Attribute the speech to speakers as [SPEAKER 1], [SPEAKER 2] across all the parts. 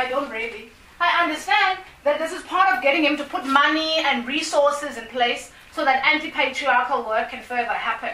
[SPEAKER 1] I don't really. I understand that this is part of getting him to put money and resources in place so that anti-patriarchal work can further happen.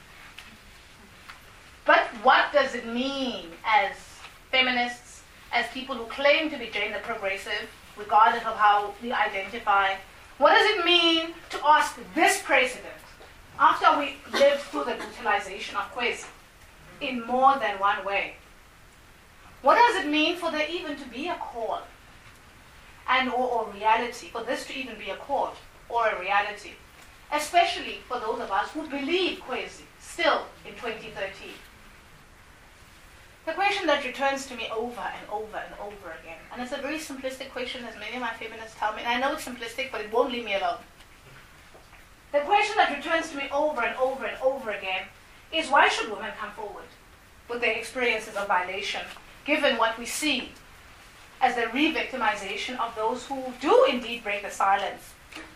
[SPEAKER 1] But what does it mean as feminists, as people who claim to be gender progressive, regardless of how we identify? What does it mean to ask this president, after we lived through the brutalization of Kwezi in more than one way? What does it mean for there even to be a call and or reality, for this to even be a call or a reality, especially for those of us who believe Kwezi still in 2013? The question that returns to me over and over and over again, and it's a very simplistic question, as many of my feminists tell me, and I know it's simplistic, but it won't leave me alone. The question that returns to me over and over and over again is, why should women come forward with their experiences of violation, given what we see as the re-victimization of those who do indeed break the silence?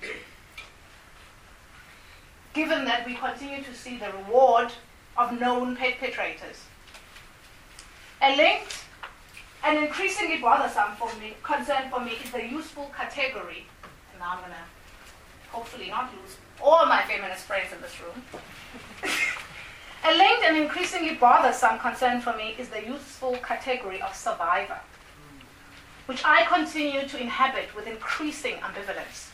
[SPEAKER 1] Given that we continue to see the reward of known perpetrators. A linked and increasingly bothersome concern for me is the useful category. And now I'm going to hopefully not lose all my feminist friends in this room. A linked and increasingly bothersome concern for me is the useful category of survivor, which I continue to inhabit with increasing ambivalence.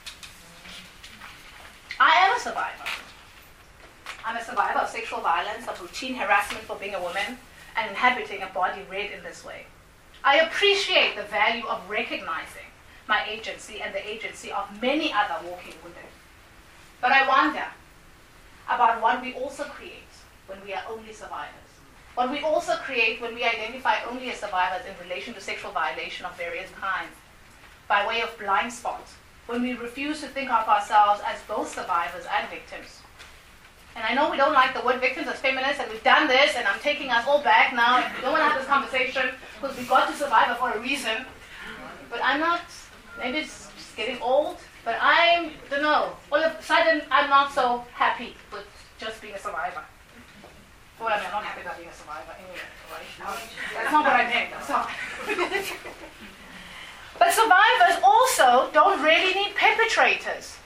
[SPEAKER 1] I am a survivor. I'm a survivor of sexual violence, of routine harassment for being a woman, and inhabiting a body read in this way. I appreciate the value of recognizing my agency and the agency of many other walking women. But I wonder about what we also create when we are only survivors. What we also create when we identify only as survivors in relation to sexual violation of various kinds, by way of blind spot, when we refuse to think of ourselves as both survivors and victims. And I know we don't like the word victims as feminists, and we've done this, and I'm taking us all back now, and we don't want to have this conversation because we got to survive for a reason. But I'm not, maybe it's just getting old, but I don't know. All of a sudden, I'm not so happy with just being a survivor. Well, I mean, I'm not happy about being a survivor anyway, right? That's not what I meant. So. But survivors also don't really need perpetrators.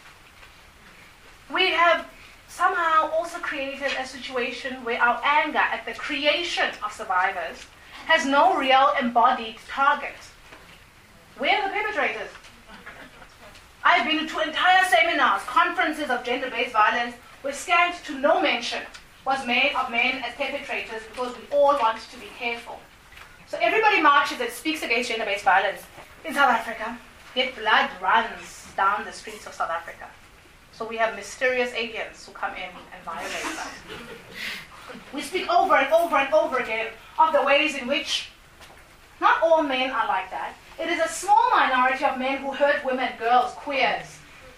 [SPEAKER 1] We have somehow also created a situation where our anger at the creation of survivors has no real embodied target. Where are the perpetrators? I've been to entire seminars, conferences of gender-based violence, where scant to no mention was made of men as perpetrators because we all want to be careful. So everybody marches and speaks against gender-based violence in South Africa, yet blood runs down the streets of South Africa. So we have mysterious aliens who come in and violate us. We speak over and over and over again of the ways in which not all men are like that. It is a small minority of men who hurt women, girls, queers.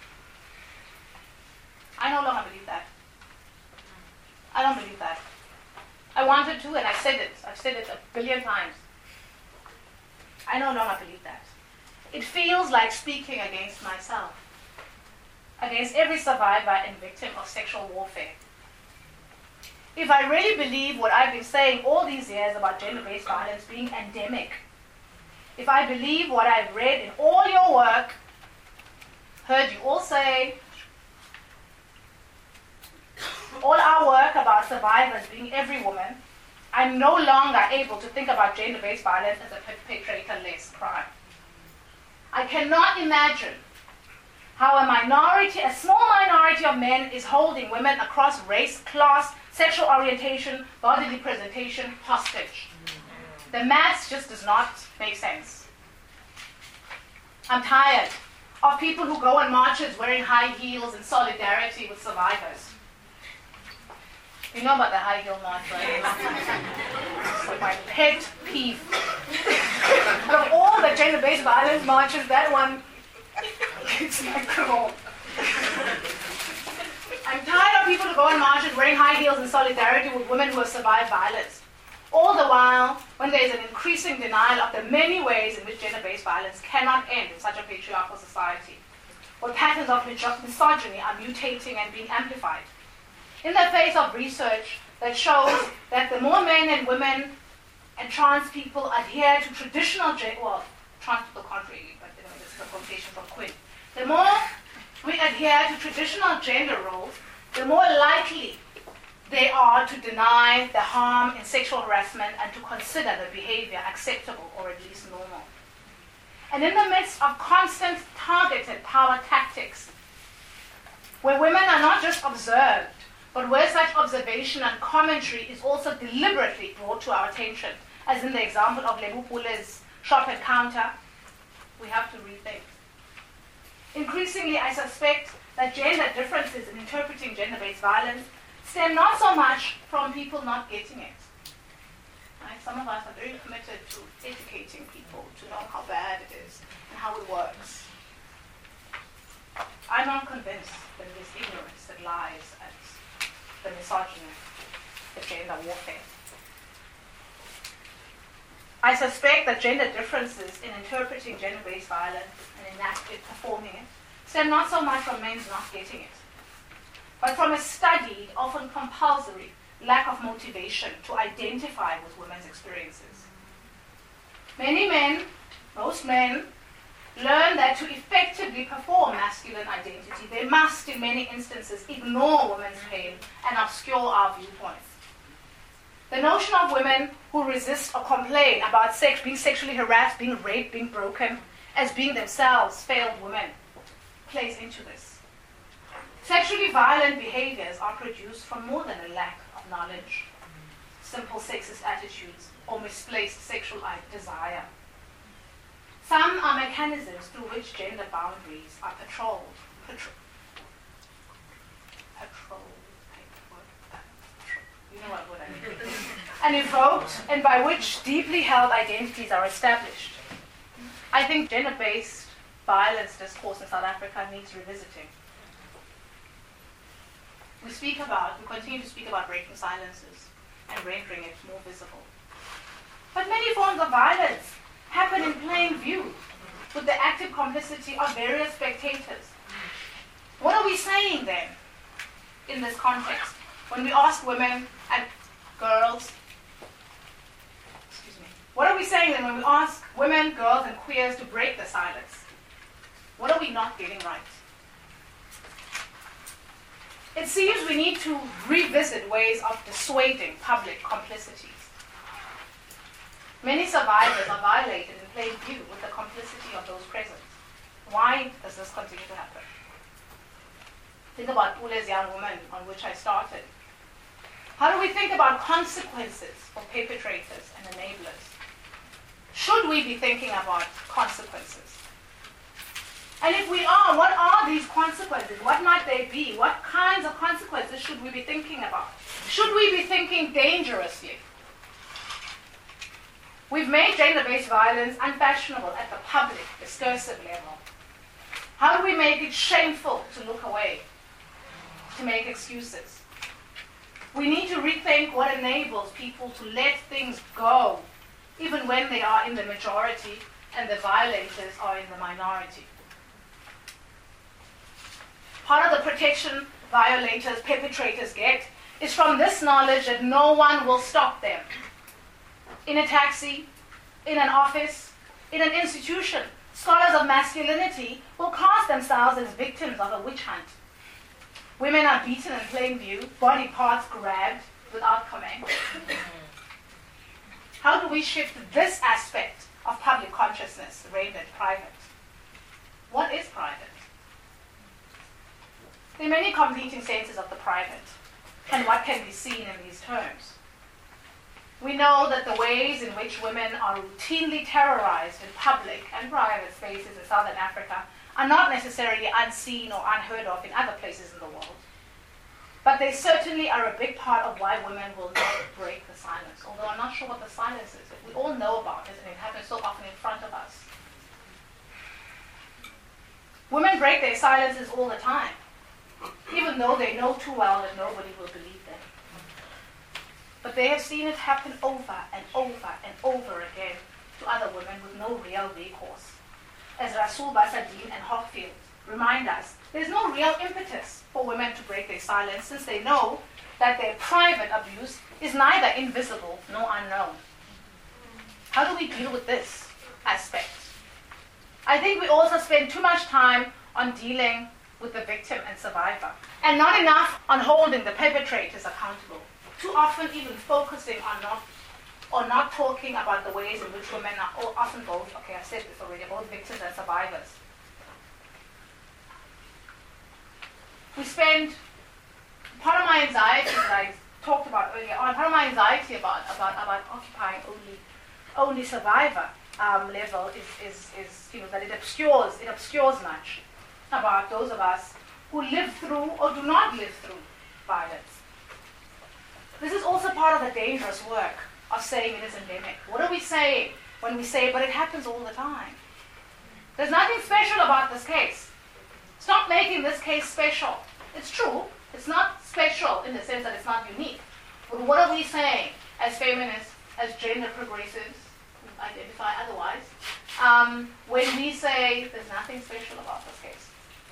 [SPEAKER 1] I no longer believe that. I don't believe that. I wanted to, and I said it. I've said it a billion times. I no longer believe that. It feels like speaking against myself, against every survivor and victim of sexual warfare. If I really believe what I've been saying all these years about gender-based violence being endemic, if I believe what I've read in all your work, heard you all say, all our work about survivors being every woman, I'm no longer able to think about gender-based violence as a perpetrator-less crime. I cannot imagine how a small minority of men is holding women across race, class, sexual orientation, bodily presentation hostage. The maths just does not make sense. I'm tired of people who go on marches wearing high heels in solidarity with survivors. You know about the high heel march, right? It's like my pet peeve. Out of all the gender-based violence marches, that one, it's my goal. I'm tired of people who go on marches wearing high heels in solidarity with women who have survived violence. All the while, when there is an increasing denial of the many ways in which gender-based violence cannot end in such a patriarchal society, where patterns of misogyny are mutating and being amplified. In the face of research that shows that the more men and women and trans people adhere to to the contrary, but anyway, this is a quotation from Quinn. The more we adhere to traditional gender roles, the more likely they are to deny the harm in sexual harassment and to consider the behavior acceptable or at least normal. And in the midst of constant targeted power tactics, where women are not just observed, but where such observation and commentary is also deliberately brought to our attention, as in the example of Lebu Pule's shop encounter, we have to rethink. Increasingly, I suspect that gender differences in interpreting gender-based violence stem not so much from people not getting it. Right? Some of us are very committed to educating people to know how bad it is and how it works. I'm not convinced that it is ignorance that lies at the misogyny, the gender warfare. I suspect that gender differences in interpreting gender-based violence and performing it stem not so much from men's not getting it, but from a studied, often compulsory, lack of motivation to identify with women's experiences. Many men, most men, learn that to effectively perform masculine identity, they must, in many instances, ignore women's pain and obscure our viewpoints. The notion of women who resist or complain about sex, being sexually harassed, being raped, being broken, as being themselves failed women, plays into this. Sexually violent behaviors are produced from more than a lack of knowledge, simple sexist attitudes, or misplaced sexual desire. Some are mechanisms through which gender boundaries are patrolled, you know what I mean, and evoked, and by which deeply held identities are established. I think gender-based violence discourse in South Africa needs revisiting. We continue to speak about breaking silences and rendering it more visible. But many forms of violence happen in plain view with the active complicity of various spectators. What are we saying then in this context when we ask women and girls, what are we saying then when we ask women, girls, and queers to break the silence? What are we not getting right? It seems we need to revisit ways of dissuading public complicities. Many survivors are violated in plain view with the complicity of those present. Why does this continue to happen? Think about Pule's young woman on which I started. How do we think about consequences for perpetrators and enablers? Should we be thinking about consequences? And if we are, what are these consequences? What might they be? What kinds of consequences should we be thinking about? Should we be thinking dangerously? We've made gender-based violence unfashionable at the public, discursive level. How do we make it shameful to look away, to make excuses? We need to rethink what enables people to let things go, even when they are in the majority and the violators are in the minority. Part of the protection violators, perpetrators get is from this knowledge that no one will stop them. In a taxi, in an office, in an institution, scholars of masculinity will cast themselves as victims of a witch hunt. Women are beaten in plain view, body parts grabbed without command. How do we shift this aspect of public consciousness rendered private? What is private? There are many competing senses of the private and what can be seen in these terms. We know that the ways in which women are routinely terrorized in public and private spaces in Southern Africa are not necessarily unseen or unheard of in other places in the world. But they certainly are a big part of why women will not break the silence, although I'm not sure what the silence is. We all know about it, and it happens so often in front of us. Women break their silences all the time, even though they know too well that nobody will believe them. But they have seen it happen over and over and over again to other women with no real recourse. As Rasool Basadeen and Hockfield remind us, there's no real impetus for women to break their silence since they know that their private abuse is neither invisible nor unknown. How do we deal with this aspect? I think we also spend too much time on dealing with the victim and survivor, and not enough on holding the perpetrators accountable. Too often even focusing on not talking about the ways in which women are often both, okay, I said this already, both victims and survivors. We spend part of my anxiety that I talked about earlier on, part of my anxiety about occupying only survivor level is that it obscures much about those of us who live through or do not live through violence. This is also part of the dangerous work of saying it is endemic. What are we saying when we say, but it happens all the time? There's nothing special about this case. Stop making this case special. It's true. It's not special in the sense that it's not unique. But what are we saying as feminists, as gender progressives, who identify otherwise, when we say there's nothing special about this case?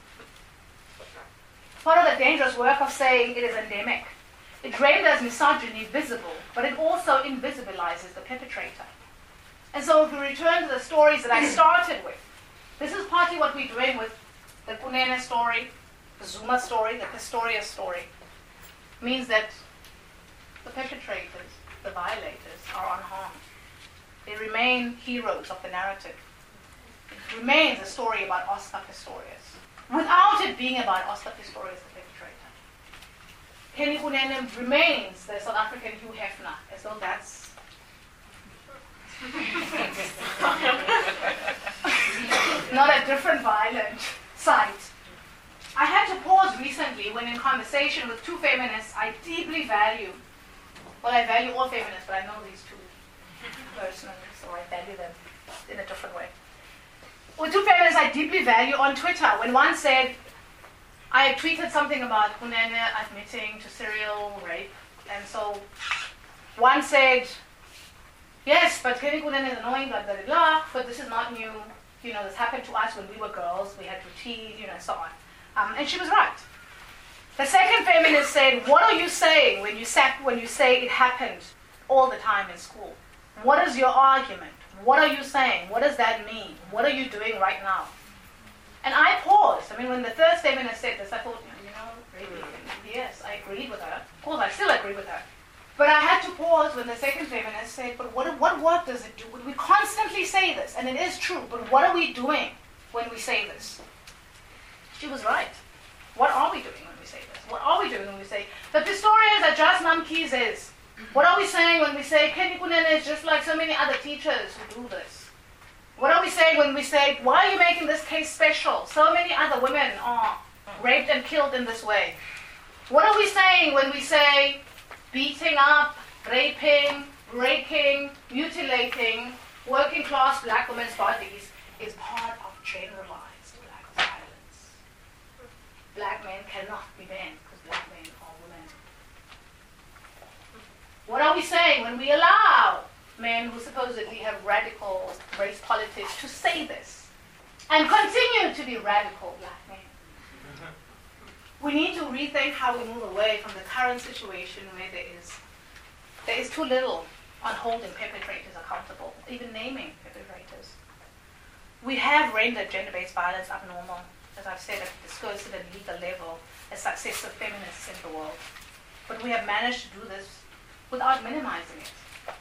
[SPEAKER 1] Part of the dangerous work of saying it is endemic. It renders misogyny visible, but it also invisibilizes the perpetrator. And so if we return to the stories that I started with, this is partly what we're doing with the Kunene story, the Zuma story, the Pistorius story. It means that the perpetrators, the violators, are unharmed. They remain heroes of the narrative. It remains a story about Oscar Pistorius, without it being about Oscar Pistorius, the perpetrator. Kenny Kunene remains the South African Hugh Hefner, as though that's not a different violent site. I had to pause recently when in conversation with two feminists I deeply value. Well, I value all feminists, but I know these two personally, so I value them in a different way. With two feminists I deeply value on Twitter, when one said, I had tweeted something about Kunene admitting to serial rape, and so one said, yes, but Kenny Kunene is annoying, blah, blah, blah, but this is not new. This happened to us when we were girls, we had routine, and so on. And she was right. The second feminist said, what are you saying when you say it happened all the time in school? What is your argument? What are you saying? What does that mean? What are you doing right now? And I paused. When the third feminist said this, I thought, really, yes, I agreed with her. Of course, I still agree with her. But I had to pause when the second feminist said, but what work does it do? We constantly say this, and it is true, but what are we doing when we say this? She was right. What are we doing when we say this? What are we doing when we say, the Pistorians are just Namkizes? What are we saying when we say, Kenny Kunene is just like so many other teachers who do this? What are we saying when we say, why are you making this case special? So many other women are raped and killed in this way. What are we saying when we say, beating up, raping, breaking, mutilating working class black women's bodies is part of generalized black violence? Black men cannot be men because black men are women. What are we saying when we allow men who supposedly have radical race politics to say this and continue to be radical black men? We need to rethink how we move away from the current situation where there is too little on holding perpetrators accountable, even naming perpetrators. We have rendered gender-based violence abnormal, as I've said, at the discursive and legal level, as successive feminists in the world. But we have managed to do this without minimizing it.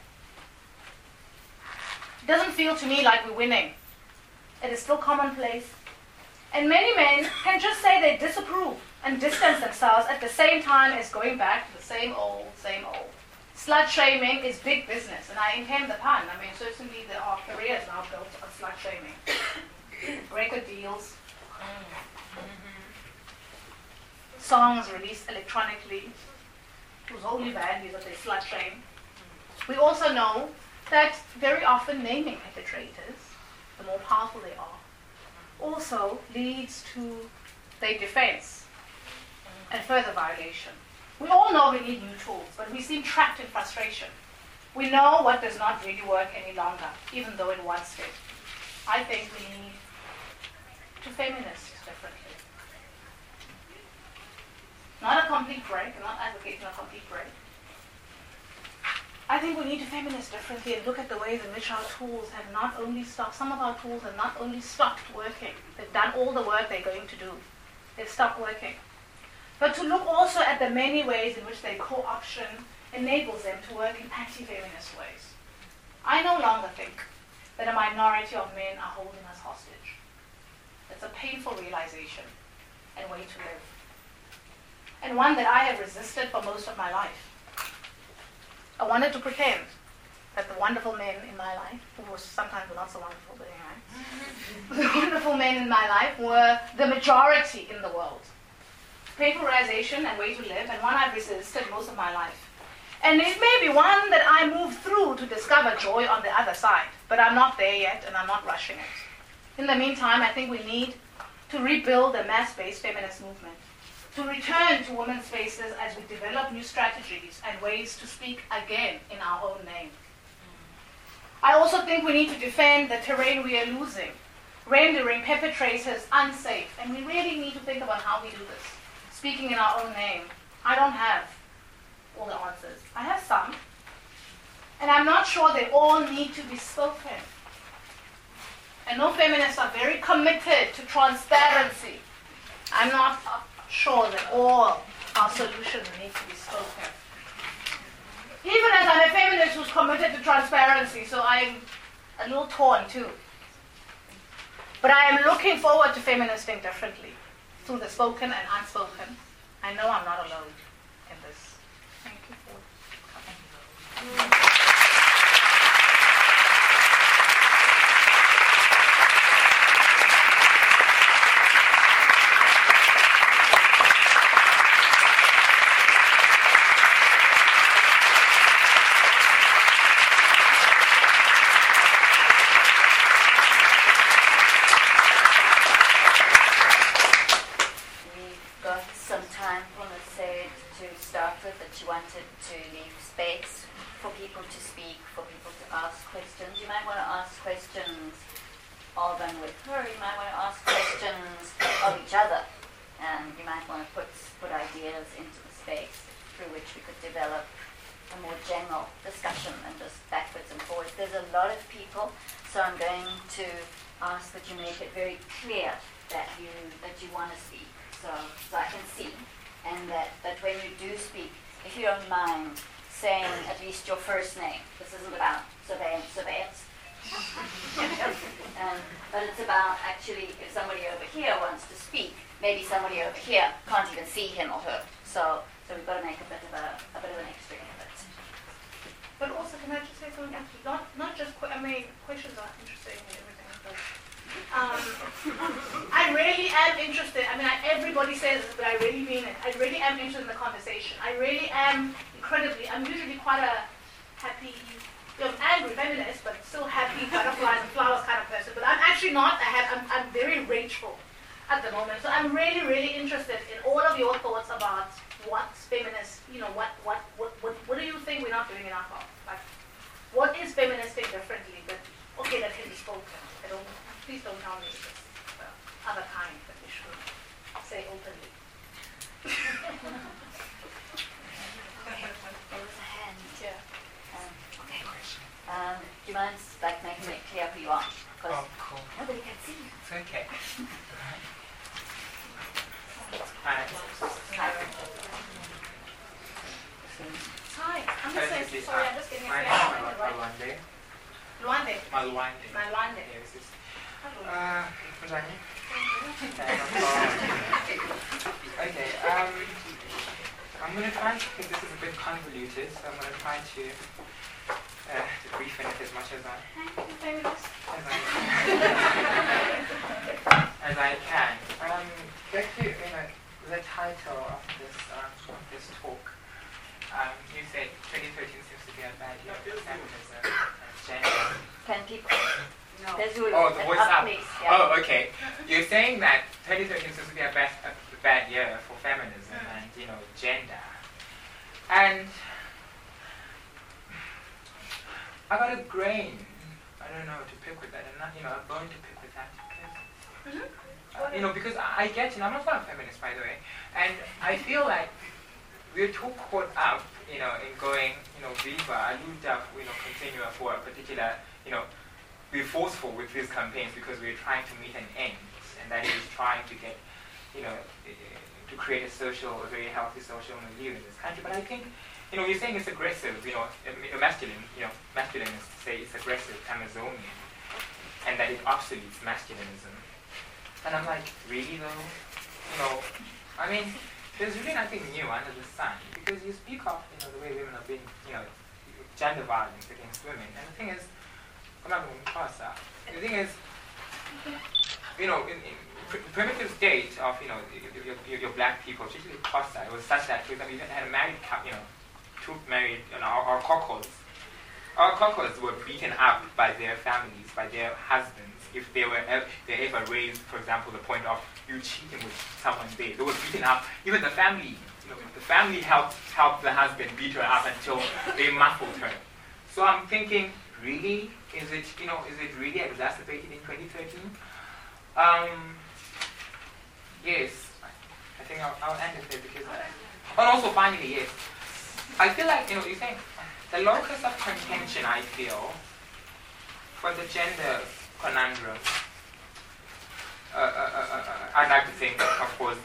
[SPEAKER 1] It doesn't feel to me like we're winning. It is still commonplace. And many men can just say they disapprove and distance themselves at the same time as going back to the same old, same old. Slut shaming is big business, and I intend the pun. Certainly there are careers now built on slut shaming. Record deals, songs released electronically, whose only value is that they slut shame. We also know that very often naming perpetrators, the more powerful they are, also leads to their defense and further violation. We all know we need new tools, but we seem trapped in frustration. We know what does not really work any longer, even though it once did. I think we need to feminist differently. Not a complete break, I'm not advocating a complete break. I think we need to feminist differently and look at the ways in which our tools have not only stopped, some of our tools have not only stopped working, they've done all the work they're going to do. They've stopped working. But to look also at the many ways in which their co-option enables them to work in anti-feminist ways. I no longer think that a minority of men are holding us hostage. It's a painful realization and way to live. And one that I have resisted for most of my life. I wanted to pretend that the wonderful men in my life, who were sometimes not so wonderful, but anyway, the wonderful men in my life were the majority in the world. Painful realization and way to live, and one I've resisted most of my life. And it may be one that I move through to discover joy on the other side, but I'm not there yet, and I'm not rushing it. In the meantime, I think we need to rebuild the mass-based feminist movement, to return to women's spaces as we develop new strategies and ways to speak again in our own name. I also think we need to defend the terrain we are losing, rendering perpetrators unsafe, and we really need to think about how we do this. Speaking in our own name. I don't have all the answers. I have some, and I'm not sure they all need to be spoken. I know feminists are very committed to transparency. I'm not sure that all our solutions need to be spoken. Even as I'm a feminist who's committed to transparency, so I'm a little torn too. But I am looking forward to feministing differently, through the spoken and unspoken. I know I'm not alone in this. Thank you for coming.
[SPEAKER 2] To leave space for people to speak, for people to ask questions. You might want to ask questions of and with her. You might want to ask questions of each other. And you might want to put ideas into the space through which we could develop a more general discussion and just backwards and forwards. There's a lot of people, so I'm going to ask that you make it very clear that you want to speak, so I can see, and that when you do speak, if you don't mind saying at least your first name. This isn't about surveillance. But it's about actually if somebody over here wants to speak, maybe somebody over here can't even see him or her. So we've got to make a bit of an extra effort.
[SPEAKER 1] But also, can I just say something? Actually, not just questions are interesting and everything, but I really am interested. Everybody says this, but I really mean it. I really am interested in the conversation. I really am I'm usually quite a happy, angry feminist, but still happy, butterflies and flowers kind of person. But I'm actually not. I'm very rageful at the moment. So I'm really, really interested in all of your thoughts about what's feminist. What do you think we're not doing enough of? Like, what is feministing differently? But okay, that can be spoken. Please don't tell me it's other kind that we should say openly.
[SPEAKER 2] There was a hand.
[SPEAKER 1] Yeah.
[SPEAKER 2] Okay. Do you mind making it clear who you are?
[SPEAKER 3] Oh, cool.
[SPEAKER 2] Nobody can see you.
[SPEAKER 3] It's okay.
[SPEAKER 1] Hi. I'm just saying, sorry, I'm just getting a
[SPEAKER 3] My
[SPEAKER 1] feeling.
[SPEAKER 3] name is Malwande.
[SPEAKER 1] Luande.
[SPEAKER 3] Malwande. Yes, it's Rajani. Okay, I'm going to try, because this is a bit convoluted, so I'm going to try to briefen it as much as I can. Back to the title of this talk. You said 2013 seems to be a bad year for feminism and gender.
[SPEAKER 2] Can people? No.
[SPEAKER 3] The voice up.
[SPEAKER 2] Please, yeah.
[SPEAKER 3] Oh, okay. You're saying that 2013 seems to be a bad year for feminism and gender. And I got a grain, I don't know, to pick with that, and not, a bone to pick with that, because, because I get, I'm not a feminist, by the way, and I feel like we're too caught up, in going, viva, luta, continua for a particular, we're forceful with these campaigns because we're trying to meet an end, and that is trying to get, to create a very healthy social milieu in this country. But I think, you're saying it's aggressive, masculinists say it's aggressive Amazonian, and that it obsoletes masculinism. And I'm like, really though? I mean, there's really nothing new under the sun, because you speak of, the way women are being, gender violence against women, and the thing is, I'm not going to cross that. The thing is, in primitive state of, your black people, particularly Xhosa, it was such that, for example, you had a married couple, two married, our kokos. Our kokos were beaten up by their families, by their husbands, if they ever raised, for example, the point of you cheating with someone there. They were beaten up. Even the family, the family helped the husband beat her up until they muffled her. So I'm thinking, really, is it really exacerbated in 2013? Yes, I think I'll end it there because. And also, finally, yes, I feel like you think the locus of contention. I feel for the gender conundrum. I'd like to think, of course,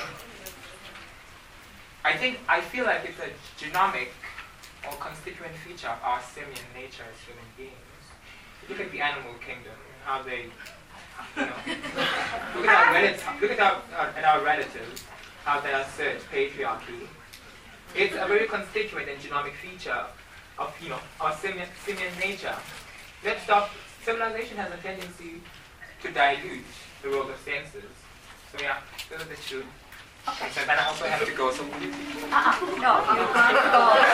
[SPEAKER 3] I feel like it's a genomic or constituent feature of our simian nature as human beings. Look at the animal kingdom, how they, look at our relatives, how they assert patriarchy. It's a very constituent and genomic feature of, our simian nature. Let's stop. Civilization has a tendency to dilute the role of senses. So yeah, those are the two.
[SPEAKER 1] Okay.
[SPEAKER 3] So then I also have to go. So will you
[SPEAKER 2] No, you can't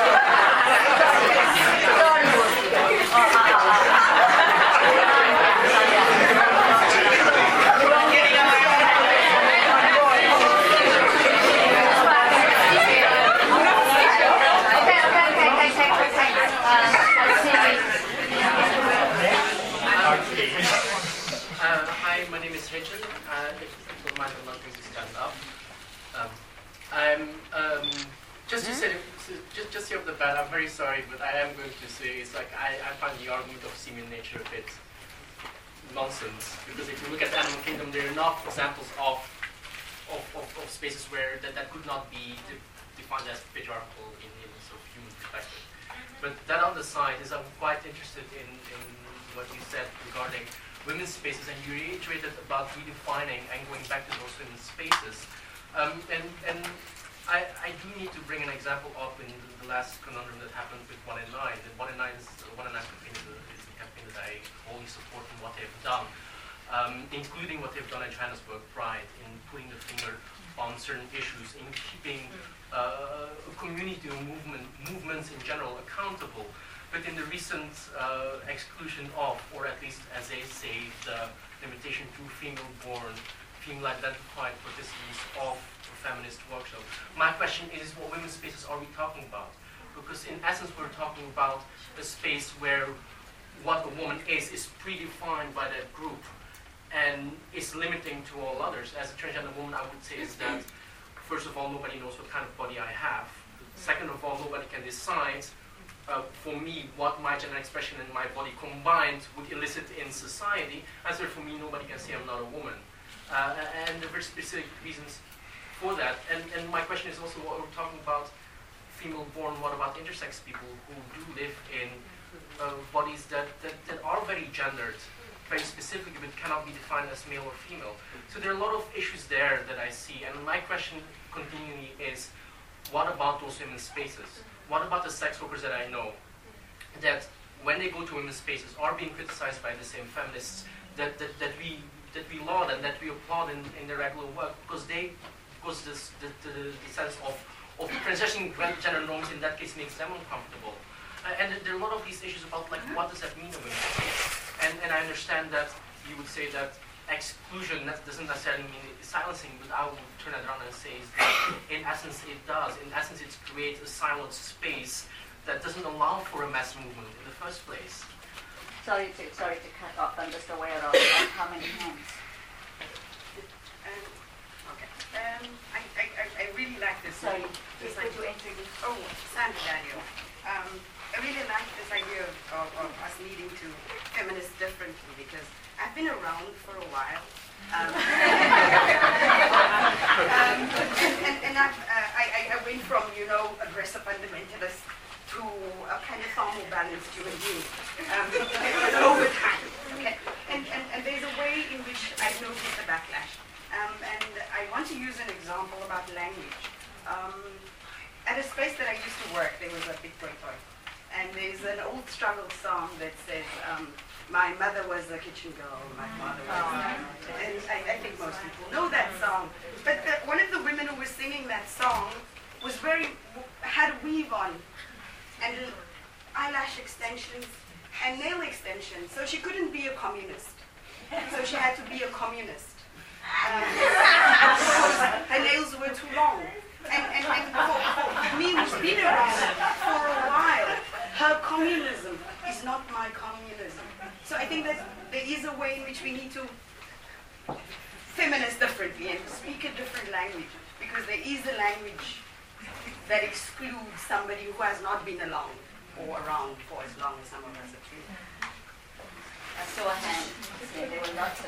[SPEAKER 4] Hi, my name is Richard. If you don't mind, I'm not going to stand up. I'm just to say, just off the bat, I'm very sorry, but I am going to say it's like I find the argument of simian nature a bit nonsense, because if you look at the animal kingdom, there are enough examples of spaces where that could not be defined as patriarchal in sort of human perspective. But that on the side is I'm quite interested in what you said regarding women's spaces, and you reiterated about redefining and going back to those women's spaces. And I do need to bring an example up in the last conundrum that happened with 1 and 9. The 1 and 9 campaign is the campaign that I wholly support in what they've done, including what they've done at Johannesburg Pride, in putting the finger on certain issues, in keeping community movements in general accountable. But in the recent exclusion of, or at least as they say, the limitation to female-born, female-identified participants of a feminist workshop. My question is, what women's spaces are we talking about? Because in essence, we're talking about a space where what a woman is predefined by that group and is limiting to all others. As a transgender woman, I would say is that, first of all, nobody knows what kind of body I have. Second of all, nobody can decide for me what my gender expression and my body combined would elicit in society. As there, for me, nobody can say I'm not a woman. And there are very specific reasons for that. And my question is also, what we're talking about female-born, what about intersex people who do live in bodies that are very gendered, very specific, but cannot be defined as male or female. So there are a lot of issues there that I see. And my question continually is, what about those women's spaces? What about the sex workers that I know that when they go to women's spaces are being criticized by the same feminists that we laud and that we applaud in their regular work, because the sense of transitioning gender norms in that case makes them uncomfortable. And there are a lot of these issues about like what does that mean in women's space? And I understand that you would say that exclusion doesn't necessarily mean silencing, but I would turn it around and say that in essence it does. In essence it creates a silent space that doesn't allow for a mass movement in the first place.
[SPEAKER 2] Sorry to cut off. I'm just aware of how many hands.
[SPEAKER 5] I really really like this.
[SPEAKER 2] Sorry, please could you introduce?
[SPEAKER 5] Oh, Sandra Daniel. I really like this idea of us needing to feminist differently because I've been around for a while. And I went from, aggressive fundamentalist to a kind of far more balanced human being over time. Okay? And there's a way in which I've noticed the backlash. And I want to use an example about language. At a space that I used to work, there was a big toy. And there's an old struggle song that says, my mother was a kitchen girl, my father was and I think most people know that song. But one of the women who was singing that song was had a weave on, and eyelash extensions, and nail extensions. So she couldn't be a communist. So she had to be a communist. Her nails were too long. And for me, who's been around for a while, her communism is not my communism. So I think that there is a way in which we need to feminist differently and speak a different language, because there is a language that excludes somebody who has not been along or around for as long as some of us have been.
[SPEAKER 2] I saw a hand. Yeah, there were lots of.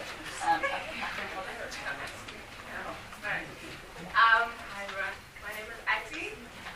[SPEAKER 6] Hi, everyone. My name is Ati.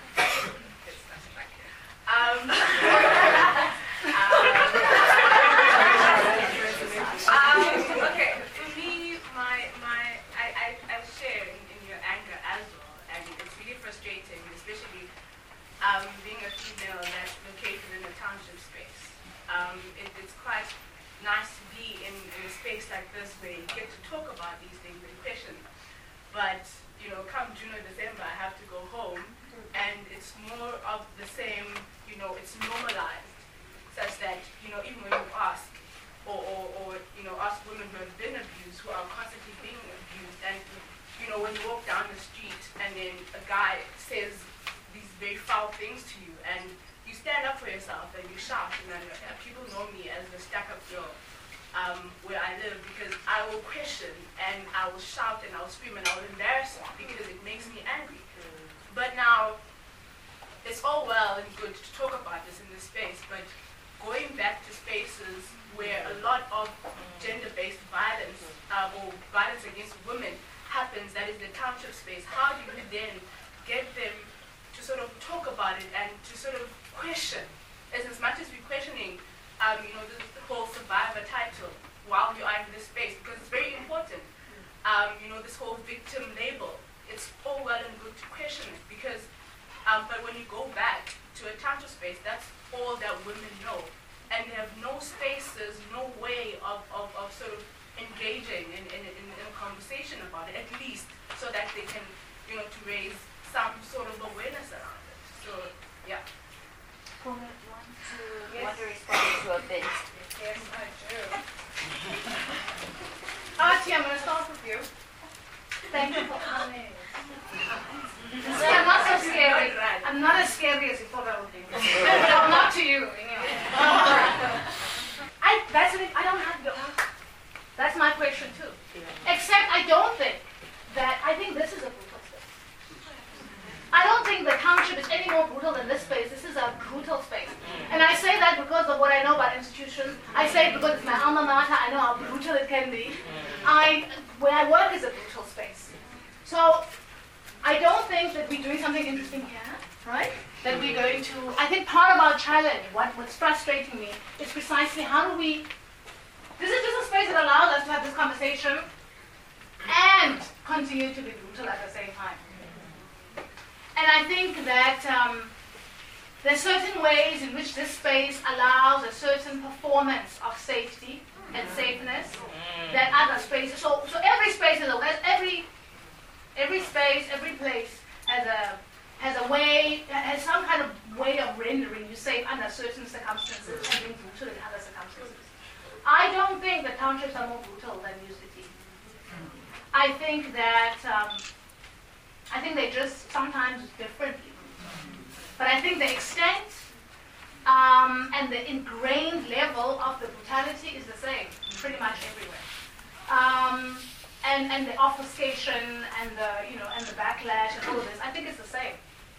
[SPEAKER 6] Okay, for me, I share in your anger as well, and it's really frustrating, especially being a female that's located in a township space. It's quite nice to be in a space like this where you get to talk about these things and question. But come June or December, I have to go home, and it's more of the same. It's normalized, such that even when you ask, or ask women who have been abused, who are constantly being abused, and when you walk down the street and then a guy says these very foul things to you, and you stand up for yourself and you shout, and then people know me as the stuck-up girl where I live, because I will question and I will shout and I will scream and I will embarrass you because it makes me angry. But now, it's all well and good to talk about this in this space, but going back to spaces where a lot of gender-based violence or violence against women happens, that is the township space, how do you then get them to sort of talk about it and to sort of question, as much as we're questioning the whole survivor title while you are in this space, because it's very important. This whole victim label, it's all well and good to question it, because but when you go back to a township space, that's all that women know, and they have no spaces, no way of sort of engaging in a conversation about it, at least so that they can to raise some sort of awareness around it. So yeah.
[SPEAKER 2] Paula, do you want to respond to a bit?
[SPEAKER 1] Yes, I do. Archie, I'm going to start with you. Thank you for coming. See, I'm not so scary. I'm not as scary as you thought I would be. No, not to you. I don't have your answer. That's my question too. Except I don't think that, I think this is a brutal space. I don't think the township is any more brutal than this space. This is a brutal space. And I say that because of what I know about institutions. I say it because it's my alma mater. I know how brutal it can be. Where I work is a brutal space. So I don't think that we're doing something interesting here, right? That we're going to, I think part of our challenge, what's frustrating me, is precisely how do we, this is just a space that allows us to have this conversation and continue to be brutal at the same time. And I think that there's certain ways in which this space allows a certain performance of safety and safeness that other spaces, so every space is every space, every place has a way, has some kind of way of rendering you safe under certain circumstances and being brutal in other circumstances. I don't think the townships are more brutal than UCT. I think that they just sometimes differently. But I think the extent and the ingrained level of the brutality is the same, pretty much everywhere. and the obfuscation and the backlash and all of this, I think it's the same.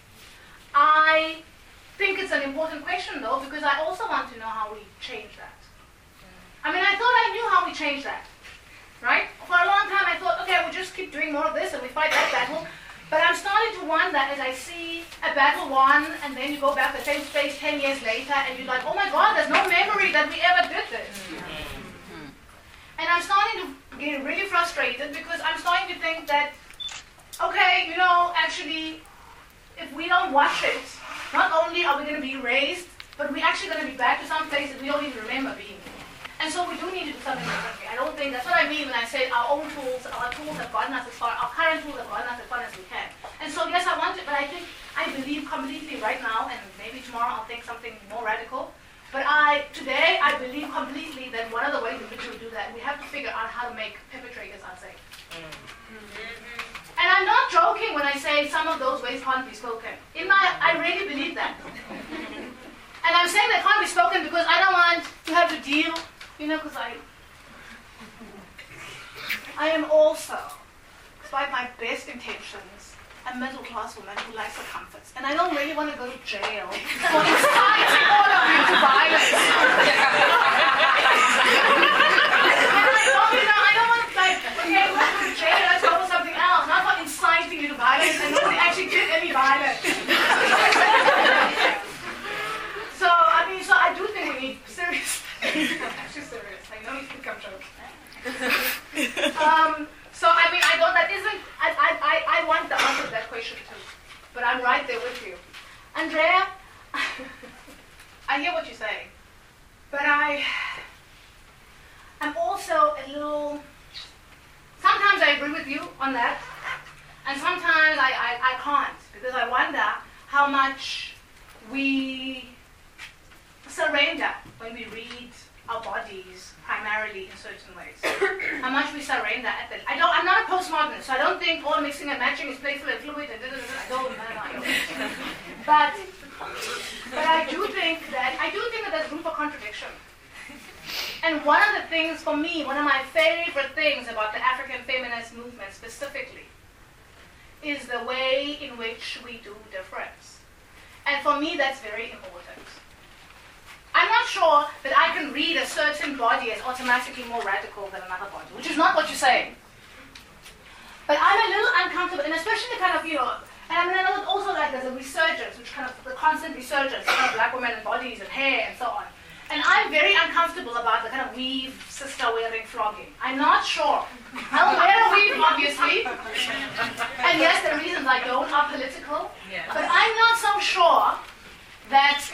[SPEAKER 1] I think it's an important question though, because I also want to know how we change that. I mean, I thought I knew how we change that, right? For a long time I thought, okay, we'll just keep doing more of this and we fight that battle. But I'm starting to wonder as I see a battle won and then you go back to the same space 10 years later and you're like, oh my God, there's no memory that we ever did this. And I'm starting to get really frustrated because I'm starting to think that, okay, actually, if we don't watch it, not only are we going to be erased, but we're actually going to be back to some place that we don't even remember being. And so we do need to do something differently. I don't think that's what I mean when I say our tools have gotten us as far, our current tools have gotten us as far as we can. And so yes, I want to, but I believe completely right now, and maybe tomorrow I'll think something more radical. But today I believe completely that one of the ways in which we do that, we have to figure out how to make perpetrators unsafe. And I'm not joking when I say some of those ways can't be spoken. I really believe that. And I'm saying they can't be spoken because I don't want to have to deal, because I am also, despite my best intentions, a middle-class woman who likes her comforts. And I don't really want to go to jail for inciting all of you to violence. And I don't want to okay, we'll go to jail, let's go for something else, not for inciting you to violence and nobody actually did any violence. So I do think we need serious. Actually serious. I know you think I'm joking. I want the answer to that question too. But I'm right there with you. Andrea, I hear what you're saying. But I'm also a little, sometimes I agree with you on that. And sometimes I can't, because I wonder how much we surrender when we read our bodies primarily in certain ways. How much we surrender at the... I'm not a postmodernist, so I don't think all mixing and matching is playful and fluid and I don't. But I do think that there's room for contradiction. And one of the things for me, one of my favorite things about the African feminist movement specifically, is the way in which we do difference. And for me, that's very important. I'm not sure that I can read a certain body as automatically more radical than another body, which is not what you're saying. But I'm a little uncomfortable, and especially the kind of, and I mean, I know also like there's a resurgence, which kind of, the constant resurgence of black women and bodies and hair and so on. And I'm very uncomfortable about the kind of weave sister wearing flogging. I'm not sure. I don't wear a weave, obviously. And yes, the reasons I don't are political. But I'm not so sure that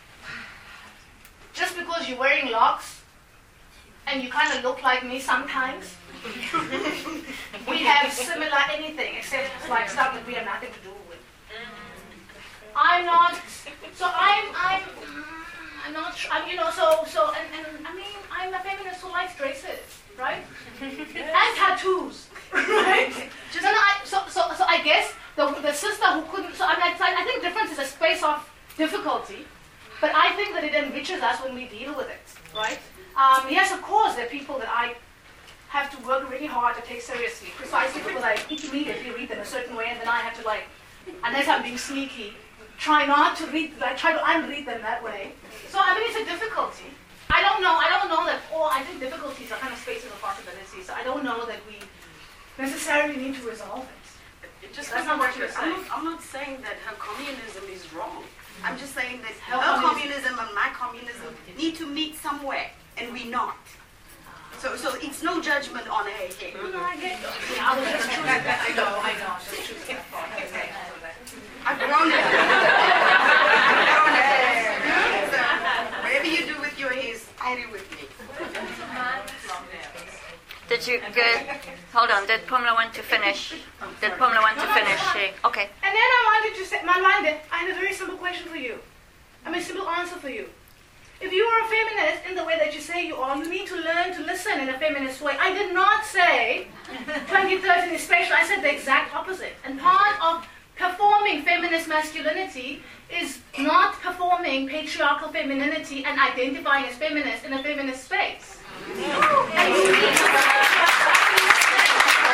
[SPEAKER 1] just because you're wearing locks and you kind of look like me sometimes, we have similar anything, except it's like stuff that we have nothing to do with. I'm not, so I'm not, and I mean, I'm a feminist who likes dresses, right? And tattoos, right? So I guess the sister who couldn't, I think difference is a space of difficulty, but I think that it enriches us when we deal with it, right? Yes, of course, there are people that I have to work really hard to take seriously, precisely because I immediately read them a certain way, and then I have to unless I'm being sneaky, try not to read, try to unread them that way. So I mean, it's a difficulty. I don't know that I think difficulties are kind of spaces of possibility, so I don't know that we necessarily need to resolve it. That's not what you're saying.
[SPEAKER 5] I'm not saying that her communism is wrong. I'm just saying that her communism and my communism need to meet somewhere, and we're not. So it's no judgment on her here.
[SPEAKER 1] No, I get it. Yeah, I was just choosing that. I know. I'm just choosing that part. Okay.
[SPEAKER 5] I've grown it. So whatever you do with your hair, stay with me.
[SPEAKER 2] Did you good? Hold on. Did Pumla want to finish? Okay.
[SPEAKER 1] And then I wanted to say, Malwanda, I have a very simple question for you. I mean, a simple answer for you. If you are a feminist in the way that you say you are, you need to learn to listen in a feminist way. I did not say 2013 is special. I said the exact opposite. And part of performing feminist masculinity is not performing patriarchal femininity and identifying as feminist in a feminist space.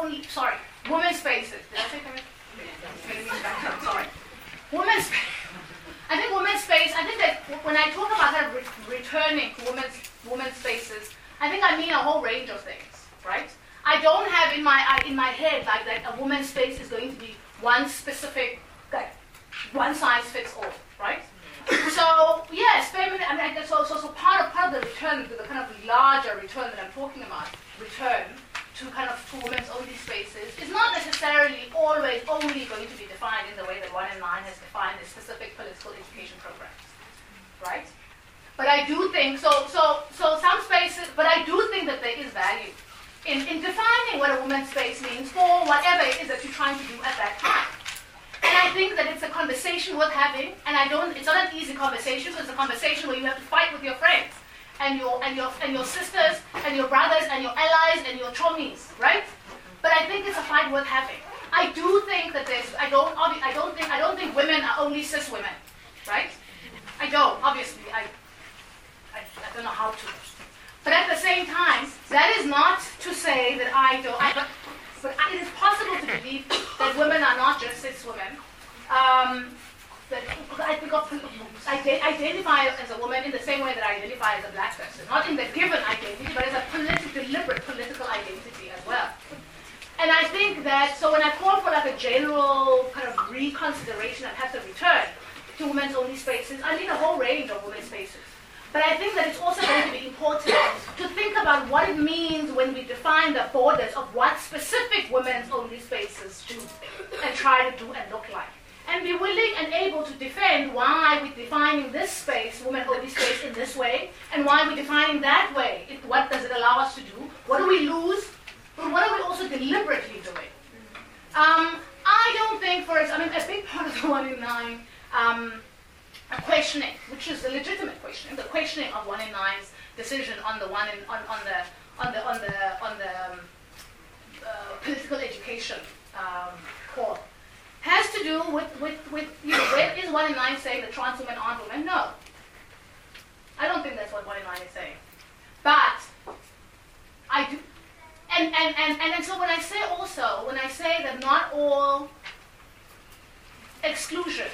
[SPEAKER 1] women's spaces. Did I say feminine? Sorry. Women's space. I think women's space, I think that when I talk about kind of returning to women's spaces, I think I mean a whole range of things, right? I don't have in my head like a woman's space is going to be one specific, like one size fits all, right? So yes, feminine. I mean, so part of the return, the kind of larger return that I'm talking about, return to kind of to women's only spaces, is not necessarily always only going to be defined in the way that 1 in 9 has defined the specific political education programs, right? But I do think so some spaces. But I do think that there is value in defining what a woman's space means for whatever it is that you're trying to do at that time. And I think that it's a conversation worth having, and it's not an easy conversation, because it's a conversation where you have to fight with your friends and your sisters and your brothers and your allies and your chommies, right? But I think it's a fight worth having. I do think that I don't think women are only cis women, right? I don't, obviously. I don't know how to. But at the same time, that is not to say that but it is possible to believe that women are not just cis women. That I think I identify as a woman in the same way that I identify as a black person, not in the given identity, but as a deliberate political identity as well. And I think that, so when I call for like a general kind of reconsideration and have to return to women's only spaces, I mean a whole range of women's spaces. But I think that it's also going to be important to think about what it means when we define the borders of what specific women's only spaces do and try to do and look like. And be willing and able to defend why we're defining this space, women only space, in this way, and why we're defining that way. What does it allow us to do? What do we lose? But what are we also deliberately doing? I don't think, a big part of the 1 in 9 questioning, which is a legitimate questioning, the questioning of 1 in 9's decision on the political education core, has to do with where is 1 in 9 saying that trans women aren't women? No, I don't think that's what 1 in 9 is saying. But I do, and so when I say that not all exclusion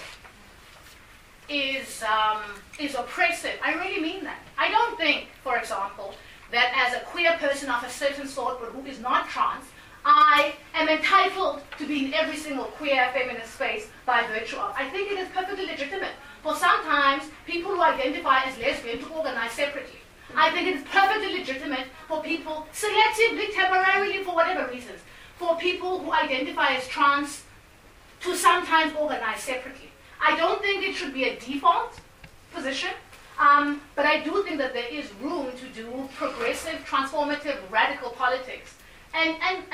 [SPEAKER 1] is oppressive, I really mean that. I don't think, for example, that as a queer person of a certain sort, but who is not trans, I am entitled to be in every single queer feminist space by virtue of. I think it is perfectly legitimate for sometimes people who identify as lesbian to organize separately. I think it is perfectly legitimate for people, selectively, temporarily, for whatever reasons, for people who identify as trans to sometimes organize separately. I don't think it should be a default position, but I do think that there is room to do progressive, transformative, radical politics, and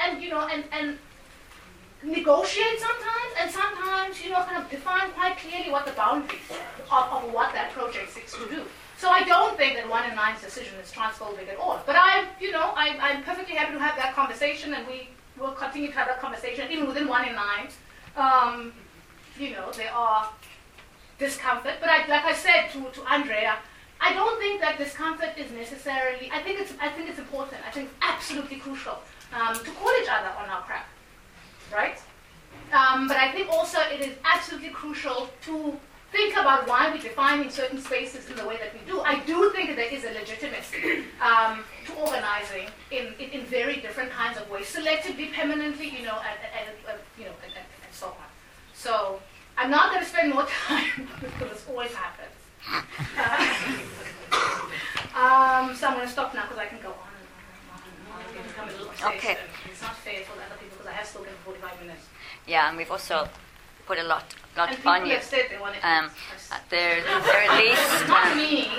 [SPEAKER 1] negotiate sometimes, and sometimes kind of define quite clearly what the boundaries of what that project seeks to do. So I don't think that 1 in 9's decision is transphobic at all. But I'm perfectly happy to have that conversation, and we will continue to have that conversation even within 1 in 9. There are discomfort, but like I said to Andrea, I don't think that discomfort is necessarily. I think it's important. I think it's absolutely crucial to call each other on our crap, right? But I think also it is absolutely crucial to think about why we're defining certain spaces in the way that we do. I do think that there is a legitimacy to organizing in very different kinds of ways, selectively, permanently, and so on. So I'm not going to spend more time because this always happens. So I'm going to stop now because I can go on and on. It can become a little obsessed.
[SPEAKER 2] Okay.
[SPEAKER 1] It's not fair for the other people because I have spoken for 45 minutes.
[SPEAKER 2] Yeah, and we've also put a lot
[SPEAKER 1] and
[SPEAKER 2] on you.
[SPEAKER 1] Have said they want
[SPEAKER 2] There at least
[SPEAKER 1] not me.